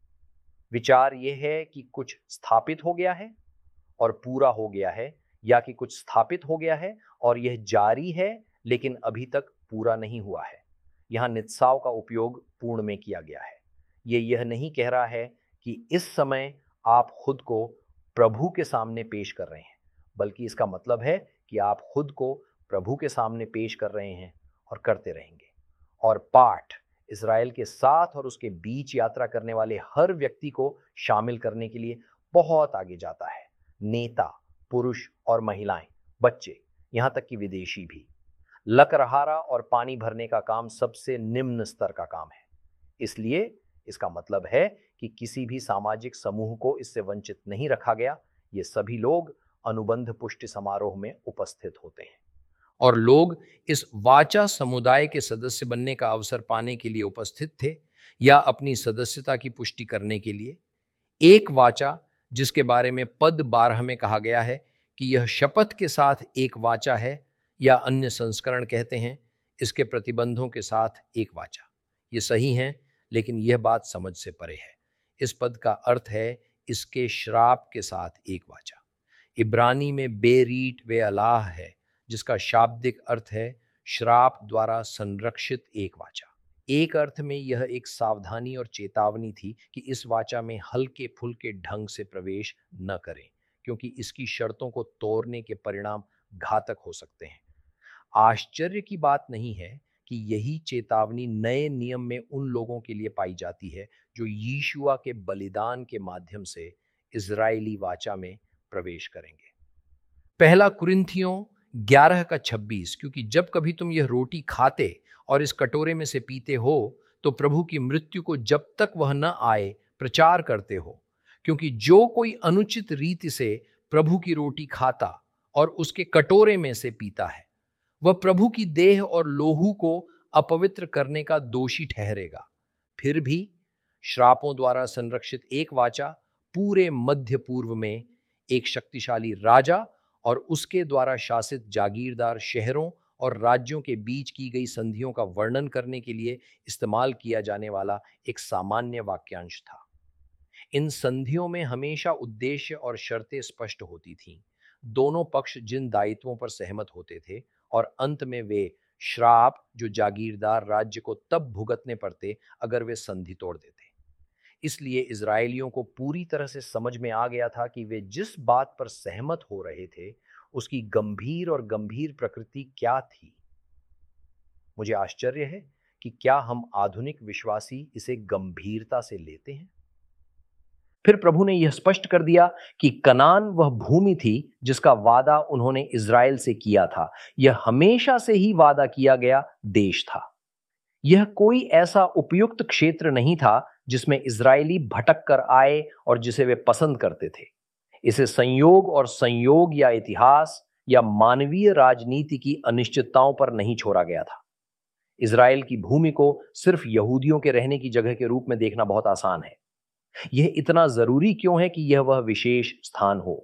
विचार यह है कि कुछ स्थापित हो गया है और पूरा हो गया है, या कि कुछ स्थापित हो गया है और यह जारी है लेकिन अभी तक पूरा नहीं हुआ है। यहां नित्साव का उपयोग पूर्ण में किया गया है। यह यह नहीं कह रहा है कि इस समय आप खुद को प्रभु के सामने पेश कर रहे हैं, बल्कि इसका मतलब है कि आप खुद को प्रभु के सामने पेश कर रहे हैं और करते रहेंगे। और पाठ इज़राइल के साथ और उसके बीच यात्रा करने वाले हर व्यक्ति को शामिल करने के लिए बहुत आगे जाता है। नेता, पुरुष और महिलाएं, बच्चे, यहां तक कि विदेशी भी। लकड़हारा और पानी भरने का काम सबसे निम्न स्तर का काम है। इसलिए इसका मतलब है कि किसी भी सामाजिक समूह को इससे वंचित नहीं रखा गया। ये सभी लोग अनुबंध पुष्टि समारोह में उपस्थित होते हैं, और लोग इस वाचा समुदाय के सदस्य बनने का अवसर पाने के लिए उपस्थित थे या अपनी सदस्यता की पुष्टि करने के लिए। एक वाचा, जिसके बारे में पद बारह में कहा गया है कि यह शपथ के साथ एक वाचा है, या अन्य संस्करण कहते हैं इसके प्रतिबंधों के साथ एक वाचा। ये सही हैं, लेकिन यह बात समझ से परे है। इस पद का अर्थ है इसके श्राप के साथ एक वाचा। इब्रानी में बेरीट वे अलाह है, जिसका शाब्दिक अर्थ है श्राप द्वारा संरक्षित एक वाचा। एक अर्थ में यह एक सावधानी और चेतावनी थी कि इस वाचा में हल्के फुल्के ढंग से प्रवेश न करें, क्योंकि इसकी शर्तों को तोड़ने के परिणाम घातक हो सकते हैं। आश्चर्य की बात नहीं है कि यही चेतावनी नए नियम में उन लोगों के लिए पाई जाती है जो यीशुआ के बलिदान के माध्यम से इजरायली वाचा में प्रवेश करेंगे। पहला कुरिन्थियों ग्यारह का छब्बीस, क्योंकि जब कभी तुम यह रोटी खाते और इस कटोरे में से पीते हो तो प्रभु की मृत्यु को जब तक वह न आए प्रचार करते हो। क्योंकि जो कोई अनुचित रीति से प्रभु की रोटी खाता और उसके कटोरे में से पीता है, वह प्रभु की देह और लोहू को अपवित्र करने का दोषी ठहरेगा। फिर भी श्रापों द्वारा संरक्षित एक वाचा पूरे मध्य पूर्व में एक शक्तिशाली राजा और उसके द्वारा शासित जागीरदार शहरों और राज्यों के बीच की गई संधियों का वर्णन करने के लिए इस्तेमाल किया जाने वाला एक सामान्य वाक्यांश था। इन संधियों में हमेशा उद्देश्य और शर्तें स्पष्ट होती थीं। दोनों पक्ष जिन दायित्वों पर सहमत होते थे, और अंत में वे श्राप जो जागीरदार राज्य को तब भुगतने पड़ते अगर वे संधि तोड़ देते। इसलिए इजरायलियों को पूरी तरह से समझ में आ गया था कि वे जिस बात पर सहमत हो रहे थे उसकी गंभीर और गंभीर प्रकृति क्या थी। मुझे आश्चर्य है कि क्या हम आधुनिक विश्वासी इसे गंभीरता से लेते हैं। फिर प्रभु ने यह स्पष्ट कर दिया कि कनान वह भूमि थी जिसका वादा उन्होंने इजराइल से किया था। यह हमेशा से ही वादा किया गया देश था। यह कोई ऐसा उपयुक्त क्षेत्र नहीं था जिसमें इजरायली भटक कर आए और जिसे वे पसंद करते थे। इसे संयोग और संयोग या इतिहास या मानवीय राजनीति की अनिश्चितताओं पर नहीं छोड़ा गया था। इजराइल की भूमि को सिर्फ यहूदियों के रहने की जगह के रूप में देखना बहुत आसान है। यह इतना जरूरी क्यों है कि यह वह विशेष स्थान हो?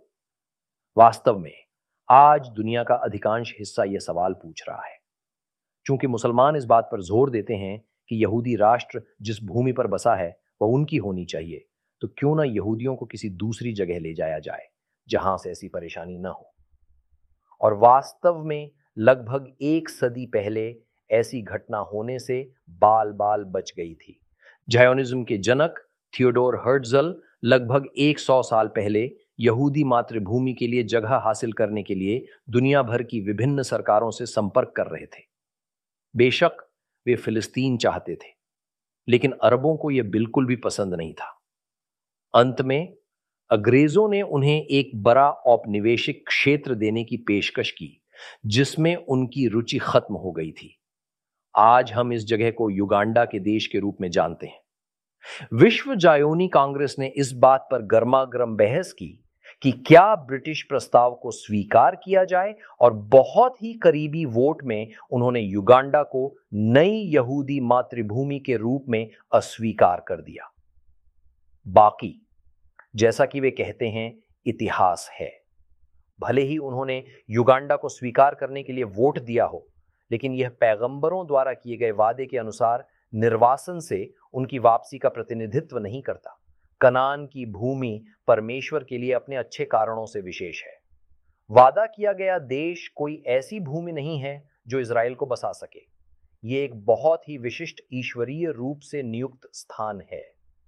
वास्तव में आज दुनिया का अधिकांश हिस्सा यह सवाल पूछ रहा है। चूंकि मुसलमान इस बात पर जोर देते हैं कि यहूदी राष्ट्र जिस भूमि पर बसा है वह उनकी होनी चाहिए, तो क्यों ना यहूदियों को किसी दूसरी जगह ले जाया जाए जहां से ऐसी परेशानी न हो। और वास्तव में लगभग एक सदी पहले ऐसी घटना होने से बाल बाल बच गई थी। जायोनिज्म के जनक थियोडोर हर्ट्जल लगभग सौ साल पहले यहूदी मातृभूमि के लिए जगह हासिल करने के लिए दुनिया भर की विभिन्न सरकारों से संपर्क कर रहे थे। बेशक वे फिलिस्तीन चाहते थे, लेकिन अरबों को यह बिल्कुल भी पसंद नहीं था। अंत में अंग्रेजों ने उन्हें एक बड़ा औपनिवेशिक क्षेत्र देने की पेशकश की, जिसमें उनकी रुचि खत्म हो गई थी। आज हम इस जगह को युगांडा के देश के रूप में जानते हैं। विश्व जायोनी कांग्रेस ने इस बात पर गर्मागर्म बहस की कि क्या ब्रिटिश प्रस्ताव को स्वीकार किया जाए, और बहुत ही करीबी वोट में उन्होंने युगांडा को नई यहूदी मातृभूमि के रूप में अस्वीकार कर दिया। बाकी जैसा कि वे कहते हैं, इतिहास है। भले ही उन्होंने युगांडा को स्वीकार करने के लिए वोट दिया हो, लेकिन यह पैगंबरों द्वारा किए गए वादे के अनुसार निर्वासन से उनकी वापसी का प्रतिनिधित्व नहीं करता। कनान की भूमि परमेश्वर के लिए अपने अच्छे कारणों से विशेष है। वादा किया गया देश कोई ऐसी भूमि नहीं है जो इजराइल को बसा सके। यह एक बहुत ही विशिष्ट ईश्वरीय रूप से नियुक्त स्थान है।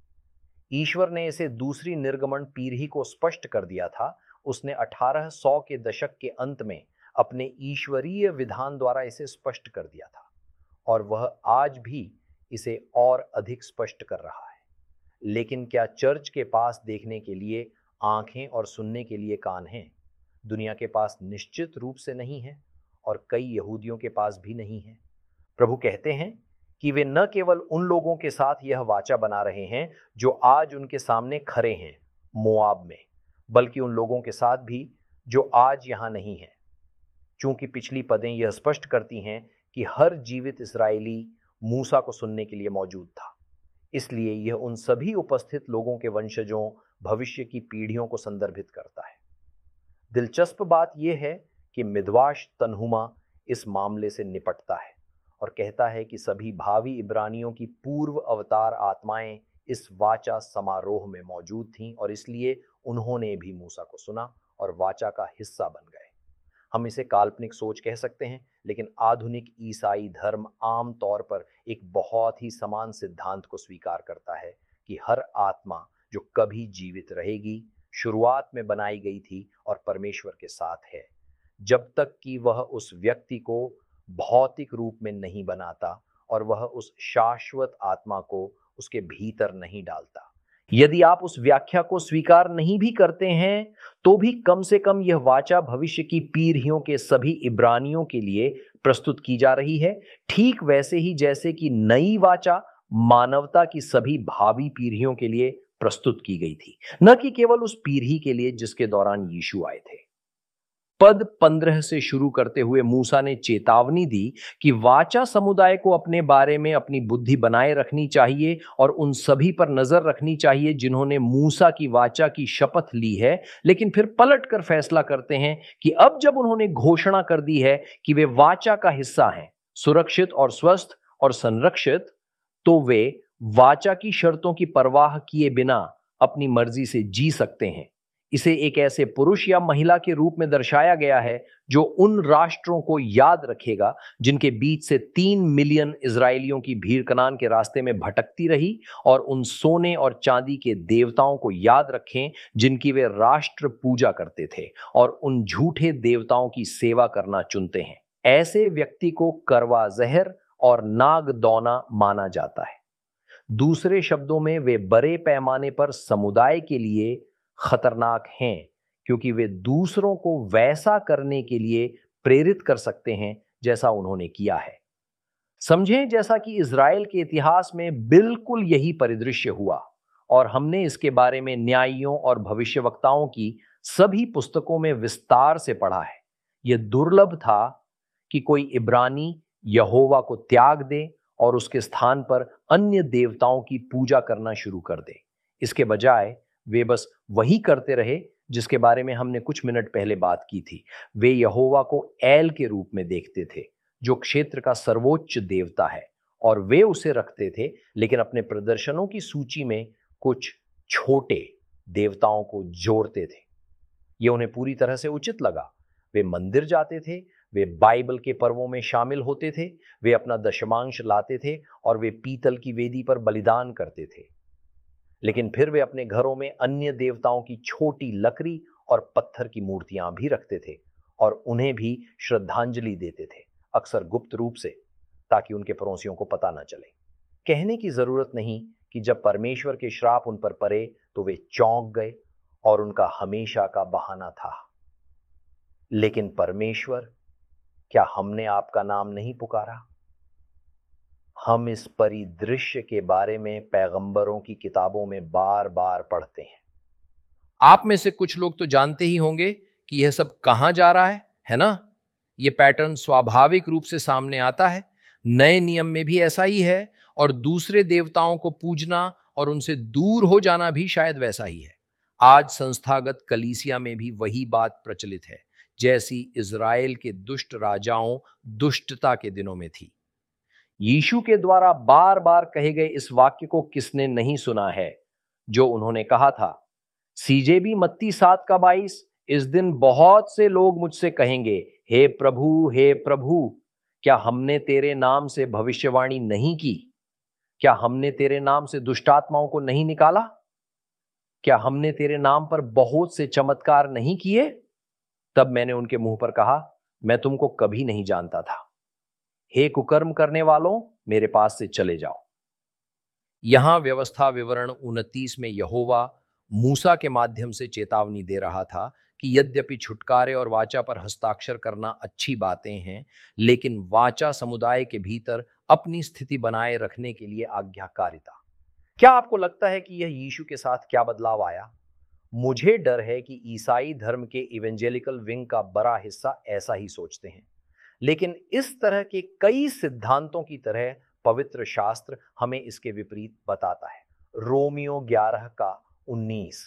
ईश्वर ने इसे दूसरी निर्गमन पीढ़ी को स्पष्ट कर दिया था। उसने अठारह सौ के दशक के अंत में अपने ईश्वरीय विधान द्वारा इसे स्पष्ट कर दिया था, और वह आज भी इसे और अधिक स्पष्ट कर रहा है। लेकिन क्या चर्च के पास देखने के लिए आंखें और सुनने के लिए कान हैं? दुनिया के पास निश्चित रूप से नहीं है, और कई यहूदियों के पास भी नहीं है। प्रभु कहते हैं कि वे न केवल उन लोगों के साथ यह वाचा बना रहे हैं जो आज उनके सामने खड़े हैं मोआब में, बल्कि उन लोगों के साथ भी जो आज यहां नहीं है। चूंकि पिछली पदें यह स्पष्ट करती हैं कि हर जीवित इस्राएली मूसा को सुनने के लिए मौजूद था, इसलिए यह उन सभी उपस्थित लोगों के वंशजों, भविष्य की पीढ़ियों को संदर्भित करता है। दिलचस्प बात यह है कि मिद्वाश तन्हुमा इस मामले से निपटता है और कहता है कि सभी भावी इब्रानियों की पूर्व अवतार आत्माएं इस वाचा समारोह में मौजूद थीं, और इसलिए उन्होंने भी मूसा को सुना और वाचा का हिस्सा बन गए। हम इसे काल्पनिक सोच कह सकते हैं, लेकिन आधुनिक ईसाई धर्म आम तौर पर एक बहुत ही समान सिद्धांत को स्वीकार करता है कि हर आत्मा जो कभी जीवित रहेगी शुरुआत में बनाई गई थी और परमेश्वर के साथ है, जब तक कि वह उस व्यक्ति को भौतिक रूप में नहीं बनाता और वह उस शाश्वत आत्मा को उसके भीतर नहीं डालता। यदि आप उस व्याख्या को स्वीकार नहीं भी करते हैं, तो भी कम से कम यह वाचा भविष्य की पीढ़ियों के सभी इब्रानियों के लिए प्रस्तुत की जा रही है, ठीक वैसे ही जैसे कि नई वाचा मानवता की सभी भावी पीढ़ियों के लिए प्रस्तुत की गई थी, न कि केवल उस पीढ़ी के लिए जिसके दौरान यीशु आए थे। पद पंद्रह से शुरू करते हुए मूसा ने चेतावनी दी कि वाचा समुदाय को अपने बारे में अपनी बुद्धि बनाए रखनी चाहिए और उन सभी पर नजर रखनी चाहिए जिन्होंने मूसा की वाचा की शपथ ली है, लेकिन फिर पलट कर फैसला करते हैं कि अब जब उन्होंने घोषणा कर दी है कि वे वाचा का हिस्सा हैं, सुरक्षित और स्वस्थ और संरक्षित, तो वे वाचा की शर्तों की परवाह किए बिना अपनी मर्जी से जी सकते हैं। इसे एक ऐसे पुरुष या महिला के रूप में दर्शाया गया है जो उन राष्ट्रों को याद रखेगा जिनके बीच से तीन मिलियन इजरायलियों की भीड़ कनान के रास्ते में भटकती रही, और उन सोने और चांदी के देवताओं को याद रखें जिनकी वे राष्ट्र पूजा करते थे और उन झूठे देवताओं की सेवा करना चुनते हैं। ऐसे व्यक्ति को करवा जहर और नागदौना माना जाता है। दूसरे शब्दों में, वे बड़े पैमाने पर समुदाय के लिए खतरनाक हैं, क्योंकि वे दूसरों को वैसा करने के लिए प्रेरित कर सकते हैं जैसा उन्होंने किया है। समझें जैसा कि इज़राइल के इतिहास में बिल्कुल यही परिदृश्य हुआ और हमने इसके बारे में न्यायियों और भविष्यवक्ताओं की सभी पुस्तकों में विस्तार से पढ़ा है। यह दुर्लभ था कि कोई इब्रानी यहोवा को त्याग दे और उसके स्थान पर अन्य देवताओं की पूजा करना शुरू कर दे। इसके बजाय वे बस वही करते रहे जिसके बारे में हमने कुछ मिनट पहले बात की थी। वे यहोवा को एल के रूप में देखते थे, जो क्षेत्र का सर्वोच्च देवता है, और वे उसे रखते थे, लेकिन अपने प्रदर्शनों की सूची में कुछ छोटे देवताओं को जोड़ते थे। यह उन्हें पूरी तरह से उचित लगा। वे मंदिर जाते थे, वे बाइबल के पर्वों में शामिल होते थे, वे अपना दशमांश लाते थे और वे पीतल की वेदी पर बलिदान करते थे। लेकिन फिर वे अपने घरों में अन्य देवताओं की छोटी लकड़ी और पत्थर की मूर्तियां भी रखते थे और उन्हें भी श्रद्धांजलि देते थे, अक्सर गुप्त रूप से, ताकि उनके पड़ोसियों को पता न चले। कहने की जरूरत नहीं कि जब परमेश्वर के श्राप उन पर पड़े तो वे चौंक गए और उनका हमेशा का बहाना था, लेकिन परमेश्वर, क्या हमने आपका नाम नहीं पुकारा? हम इस परिदृश्य के बारे में पैगंबरों की किताबों में बार बार पढ़ते हैं। आप में से कुछ लोग तो जानते ही होंगे कि यह सब कहां जा रहा है, है ना? यह पैटर्न स्वाभाविक रूप से सामने आता है। नए नियम में भी ऐसा ही है और दूसरे देवताओं को पूजना और उनसे दूर हो जाना भी शायद वैसा ही है। आज संस्थागत कलीसिया में भी वही बात प्रचलित है, जैसी इज़राइल के दुष्ट राजाओं दुष्टता के दिनों में थी। यीशु के द्वारा बार बार कहे गए इस वाक्य को किसने नहीं सुना है, जो उन्होंने कहा था, सीजेबी मत्ती सात का बाईस, इस दिन बहुत से लोग मुझसे कहेंगे, हे प्रभु, हे प्रभु, क्या हमने तेरे नाम से भविष्यवाणी नहीं की? क्या हमने तेरे नाम से दुष्टात्माओं को नहीं निकाला? क्या हमने तेरे नाम पर बहुत से चमत्कार नहीं किए? तब मैंने उनके मुंह पर कहा, मैं तुमको कभी नहीं जानता था। हे कुकर्म करने वालों, मेरे पास से चले जाओ। यहां व्यवस्था विवरण उनतीस में यहोवा मूसा के माध्यम से चेतावनी दे रहा था कि यद्यपि छुटकारे और वाचा पर हस्ताक्षर करना अच्छी बातें हैं, लेकिन वाचा समुदाय के भीतर अपनी स्थिति बनाए रखने के लिए आज्ञाकारिता। क्या आपको लगता है कि यह यीशु के साथ क्या बदलाव आया? मुझे डर है कि ईसाई धर्म के इवेंजेलिकल विंग का बड़ा हिस्सा ऐसा ही सोचते हैं, लेकिन इस तरह के कई सिद्धांतों की तरह पवित्र शास्त्र हमें इसके विपरीत बताता है। रोमियो ग्यारह का उन्नीस,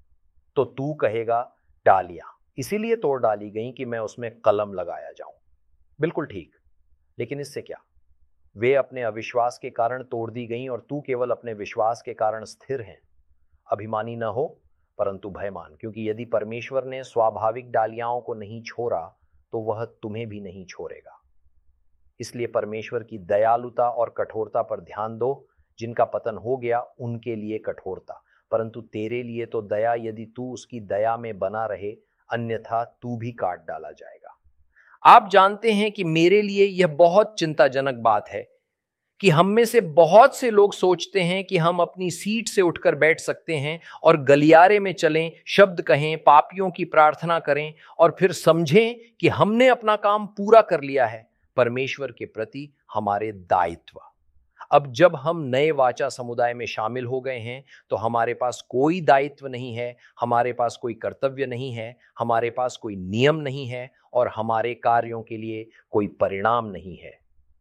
तो तू कहेगा डालियां इसीलिए तोड़ डाली गई कि मैं उसमें कलम लगाया जाऊं। बिल्कुल ठीक, लेकिन इससे क्या? वे अपने अविश्वास के कारण तोड़ दी गई और तू केवल अपने विश्वास के कारण स्थिर है। अभिमानी न हो, परंतु भयमान, क्योंकि यदि परमेश्वर ने स्वाभाविक डालियाओं को नहीं छोड़ा तो वह तुम्हें भी नहीं छोड़ेगा। इसलिए परमेश्वर की दयालुता और कठोरता पर ध्यान दो। जिनका पतन हो गया उनके लिए कठोरता, परंतु तेरे लिए तो दया, यदि तू उसकी दया में बना रहे, अन्यथा तू भी काट डाला जाएगा। आप जानते हैं कि मेरे लिए यह बहुत चिंताजनक बात है कि हम में से बहुत से लोग सोचते हैं कि हम अपनी सीट से उठकर बैठ सकते हैं और गलियारे में चलें, शब्द कहें, पापियों की प्रार्थना करें और फिर समझें कि हमने अपना काम पूरा कर लिया है परमेश्वर के प्रति हमारे दायित्व। अब जब हम नए वाचा समुदाय में शामिल हो गए हैं तो हमारे पास कोई दायित्व नहीं है, हमारे पास कोई कर्तव्य नहीं है, हमारे पास कोई नियम नहीं है और हमारे कार्यों के लिए कोई परिणाम नहीं है।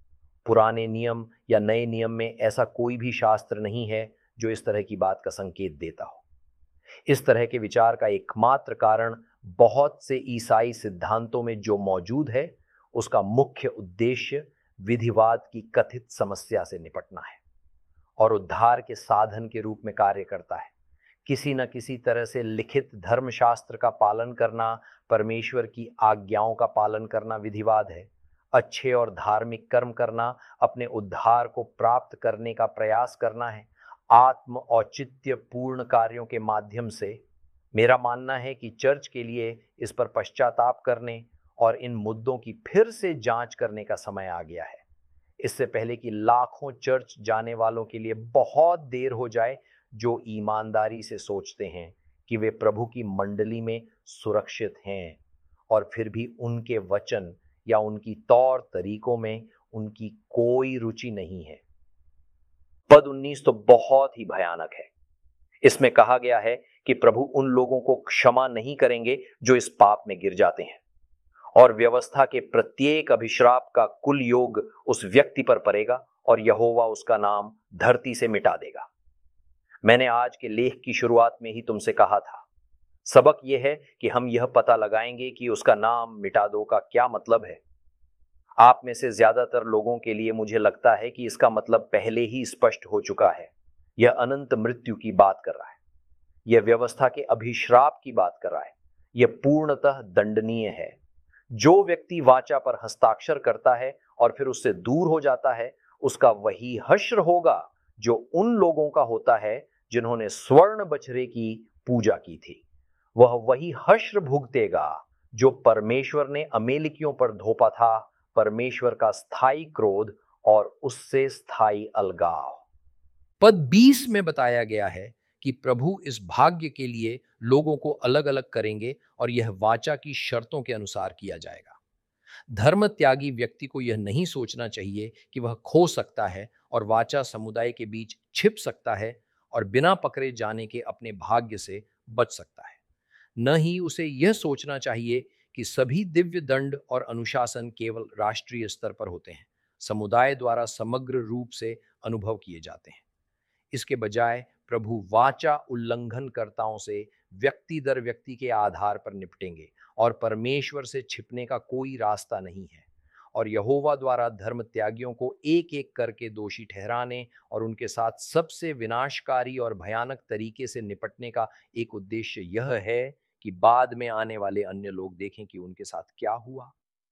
पुराने नियम या नए नियम में ऐसा कोई भी शास्त्र नहीं है जो इस तरह की बात का संकेत देता हो। इस तरह के विचार का एकमात्र कारण बहुत से ईसाई सिद्धांतों में जो मौजूद है, उसका मुख्य उद्देश्य विधिवाद की कथित समस्या से निपटना है और उद्धार के साधन के रूप में कार्य करता है। किसी न किसी तरह से लिखित धर्मशास्त्र का पालन करना, परमेश्वर की आज्ञाओं का पालन करना विधिवाद है। अच्छे और धार्मिक कर्म करना, अपने उद्धार को प्राप्त करने का प्रयास करना है, आत्म औचित्य पूर्ण कार्यों के माध्यम से। मेरा मानना है कि चर्च के लिए इस पर पश्चाताप करने और इन मुद्दों की फिर से जांच करने का समय आ गया है, इससे पहले कि लाखों चर्च जाने वालों के लिए बहुत देर हो जाए, जो ईमानदारी से सोचते हैं कि वे प्रभु की मंडली में सुरक्षित हैं और फिर भी उनके वचन या उनकी तौर तरीकों में उनकी कोई रुचि नहीं है। पद उन्नीस तो बहुत ही भयानक है। इसमें कहा गया है कि प्रभु उन लोगों को क्षमा नहीं करेंगे जो इस पाप में गिर जाते हैं, और व्यवस्था के प्रत्येक अभिश्राप का कुल योग उस व्यक्ति पर पड़ेगा और यहोवा उसका नाम धरती से मिटा देगा। मैंने आज के लेख की शुरुआत में ही तुमसे कहा था, सबक यह है कि हम यह पता लगाएंगे कि उसका नाम मिटा दो का क्या मतलब है। आप में से ज्यादातर लोगों के लिए मुझे लगता है कि इसका मतलब पहले ही स्पष्ट हो चुका है। यह अनंत मृत्यु की बात कर रहा है, यह व्यवस्था के अभिश्राप की बात कर रहा है, यह पूर्णतः दंडनीय है। जो व्यक्ति वाचा पर हस्ताक्षर करता है और फिर उससे दूर हो जाता है, उसका वही हश्र होगा जो उन लोगों का होता है जिन्होंने स्वर्ण बछड़े की पूजा की थी। वह वही हश्र भुगतेगा जो परमेश्वर ने अमेलिकियों पर धोपा था, परमेश्वर का स्थायी क्रोध और उससे स्थायी अलगाव। पद बीस में बताया गया है कि प्रभु इस भाग्य के लिए लोगों को अलग अलग करेंगे और यह वाचा की शर्तों के अनुसार किया जाएगा। धर्म त्यागी व्यक्ति को यह नहीं सोचना चाहिए कि वह खो सकता है और वाचा समुदाय के बीच छिप सकता है और बिना पकड़े जाने के अपने भाग्य से बच सकता है। न ही उसे यह सोचना चाहिए कि सभी दिव्य दंड और अनुशासन केवल राष्ट्रीय स्तर पर होते हैं, समुदाय द्वारा समग्र रूप से अनुभव किए जाते हैं। इसके बजाय प्रभु वाचा उल्लंघनकर्ताओं से व्यक्ति दर व्यक्ति के आधार पर निपटेंगे और परमेश्वर से छिपने का कोई रास्ता नहीं है। और यहोवा द्वारा धर्म त्यागियों को एक एक करके दोषी ठहराने और उनके साथ सबसे विनाशकारी और भयानक तरीके से निपटने का एक उद्देश्य यह है कि बाद में आने वाले अन्य लोग देखें कि उनके साथ क्या हुआ।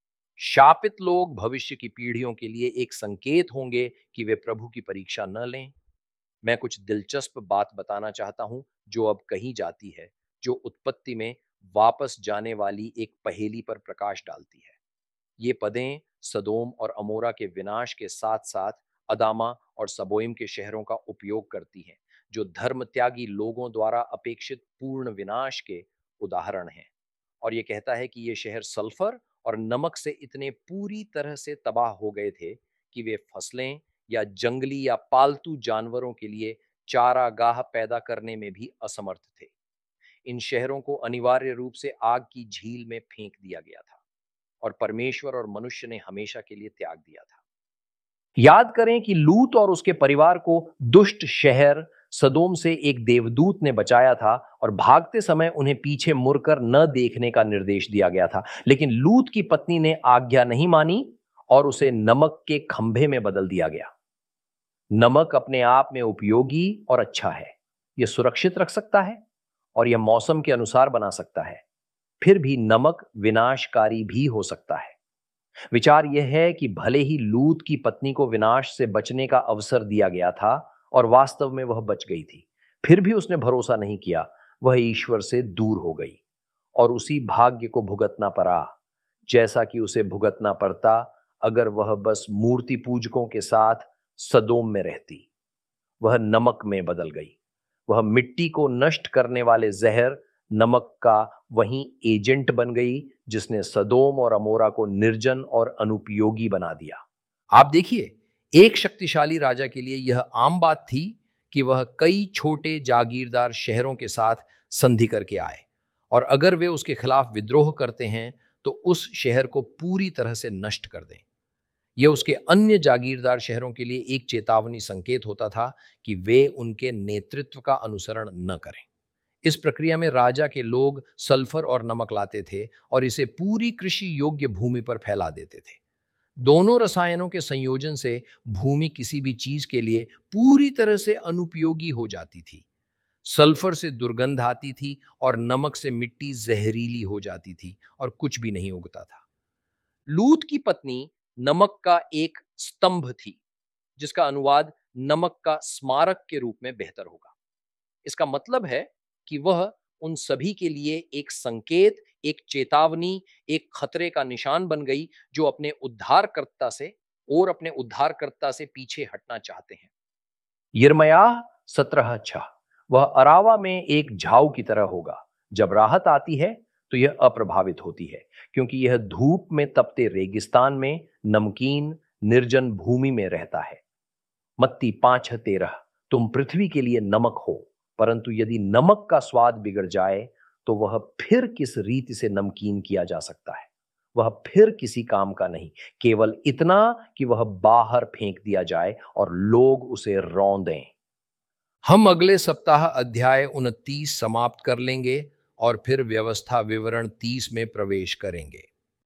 शापित लोग भविष्य की पीढ़ियों के लिए एक संकेत होंगे कि वे प्रभु की परीक्षा न लें। मैं कुछ दिलचस्प बात बताना चाहता हूं जो अब कही जाती है, जो उत्पत्ति में वापस जाने वाली एक पहेली पर प्रकाश डालती है। ये पदें सदोम और अमोरा के विनाश के साथ साथ अदामा और सबोइम के शहरों का उपयोग करती हैं, जो धर्म त्यागी लोगों द्वारा अपेक्षित पूर्ण विनाश के उदाहरण हैं। और ये कहता है कि ये शहर सल्फर और नमक से इतने पूरी तरह से तबाह हो गए थे कि वे फसलें या जंगली या पालतू जानवरों के लिए चारागाह पैदा करने में भी असमर्थ थे। इन शहरों को अनिवार्य रूप से आग की झील में फेंक दिया गया था और परमेश्वर और मनुष्य ने हमेशा के लिए त्याग दिया था। याद करें कि लूत और उसके परिवार को दुष्ट शहर सदोम से एक देवदूत ने बचाया था और भागते समय उन्हें पीछे मुड़कर न देखने का निर्देश दिया गया था। लेकिन लूत की पत्नी ने आज्ञा नहीं मानी और उसे नमक के खंभे में बदल दिया गया। नमक अपने आप में उपयोगी और अच्छा है, यह सुरक्षित रख सकता है और यह मौसम के अनुसार बना सकता है। फिर भी नमक विनाशकारी भी हो सकता है। विचार यह है कि भले ही लूत की पत्नी को विनाश से बचने का अवसर दिया गया था और वास्तव में वह बच गई थी, फिर भी उसने भरोसा नहीं किया। वह ईश्वर से दूर हो गई और उसी भाग्य को भुगतना पड़ा जैसा कि उसे भुगतना पड़ता अगर वह बस मूर्ति पूजकों के साथ सदोम में रहती। वह नमक में बदल गई। वह मिट्टी को नष्ट करने वाले जहर नमक का वही एजेंट बन गई जिसने सदोम और अमोरा को निर्जन और अनुपयोगी बना दिया। आप देखिए, एक शक्तिशाली राजा के लिए यह आम बात थी कि वह कई छोटे जागीरदार शहरों के साथ संधि करके आए और अगर वे उसके खिलाफ विद्रोह करते हैं तो उस शहर को पूरी तरह से नष्ट कर दें। यह उसके अन्य जागीरदार शहरों के लिए एक चेतावनी संकेत होता था कि वे उनके नेतृत्व का अनुसरण न करें। इस प्रक्रिया में राजा के लोग सल्फर और नमक लाते थे और इसे पूरी कृषि योग्य भूमि पर फैला देते थे। दोनों रसायनों के संयोजन से भूमि किसी भी चीज के लिए पूरी तरह से अनुपयोगी हो जाती थी। सल्फर से दुर्गंध आती थी और नमक से मिट्टी जहरीली हो जाती थी और कुछ भी नहीं उगता था। लूत की पत्नी नमक का एक स्तंभ थी, जिसका अनुवाद नमक का स्मारक के रूप में बेहतर होगा। इसका मतलब है कि वह उन सभी के लिए एक संकेत, एक चेतावनी, एक खतरे का निशान बन गई जो अपने उद्धारकर्ता से और अपने उद्धारकर्ता से पीछे हटना चाहते हैं। यिर्मयाह सत्रह छह, वह अरावा में एक झाऊ की तरह होगा। जब राहत आती है तो यह अप्रभावित होती है, क्योंकि यह धूप में तपते रेगिस्तान में नमकीन, निर्जन भूमि में रहता है। मत्ती पांच तेरह, तुम पृथ्वी के लिए नमक हो, परंतु यदि नमक का स्वाद बिगड़ जाए तो वह फिर किस रीति से नमकीन किया जा सकता है। वह फिर किसी काम का नहीं, केवल इतना कि वह बाहर फेंक दिया जाए और लोग उसे रौंदें। हम अगले सप्ताह अध्याय उनतीस समाप्त कर लेंगे और फिर व्यवस्था विवरण तीस में प्रवेश करेंगे।